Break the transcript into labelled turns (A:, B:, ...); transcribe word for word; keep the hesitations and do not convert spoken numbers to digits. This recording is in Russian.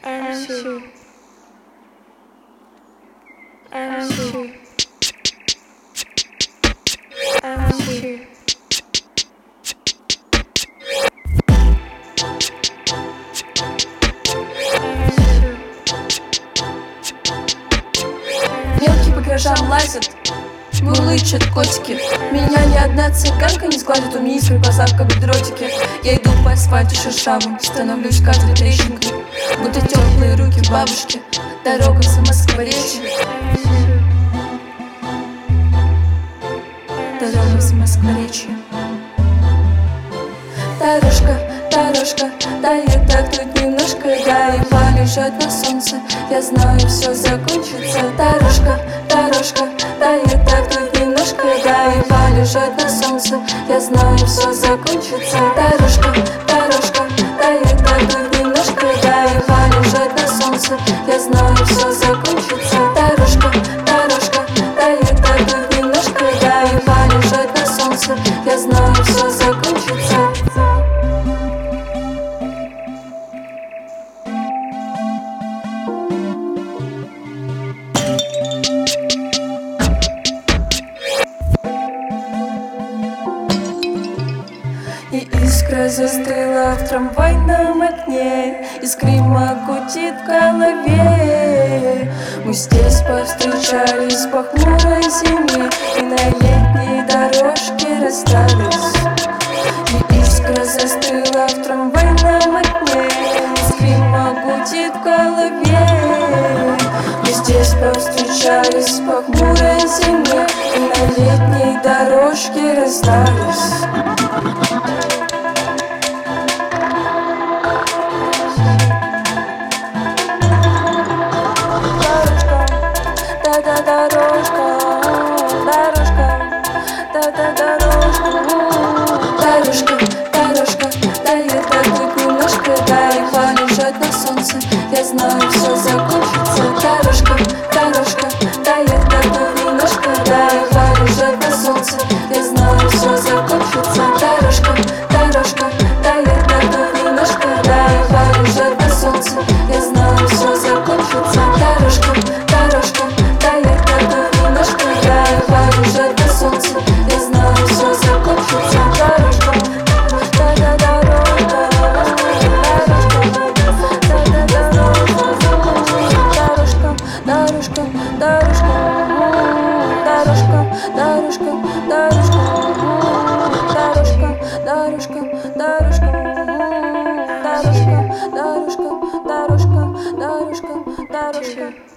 A: Answer. Answer. Answer.
B: Мелкие по гаражам лазят, мурлычат котики. Меня ни одна цыганка не сгладит, у меня искры в глазах, как дротики. Я иду по асфальту шершавым, становлюсь каждой трещинкой, будто теплые руки бабушки. Дорога за Москворечье, дорога за Москворечье. Дорожка, дорожка, да я так тут немножко, да и полежать на солнце, я знаю, все закончится. Дорожка, дорожка, да я так тут немножко, да и полежать на солнце, я знаю, все закончится. Дорожка, дорожка, да я так тут немножко, да и полежать на солнце, я знаю, все закончится. Дорожка, дорожка, да я так тут немножко, да и полежать на солнце, я знаю, все закончится. И искра застыла в трамвайном окне, искрима гудит в голове. Мы здесь повстречались по хмурой зиме и на летней дорожке расстались. И искра застыла в трамвайном окне, искрима гудит в голове. Мы здесь повстречались по хмурой зиме и на летней дорожке расстались. Да-да, дорожка, дорожка, да-да, дорожка. Дорожка, дорожка, да я так тут немножко, да и полежать на солнце, я знаю, все закончится. Дорожка, дорожка, да я так тут немножко, да и полежать на солнце, я знаю, все закончится. Дорожка, дорожка, да я так тут немножко, да и полежать на солнце, я знаю, все закончится. Дорожка, дорожка, да я так тут немножко, да и полежать на солнце, я знаю, все закончится. Дорожка, да-да, дорожка, дорожка, дорожка, дорожка, дорожка, дорожка, дорожка, дорожка, дорожка, дорожка, дорожка, дорожка, дорожка, дорожка, дорожка.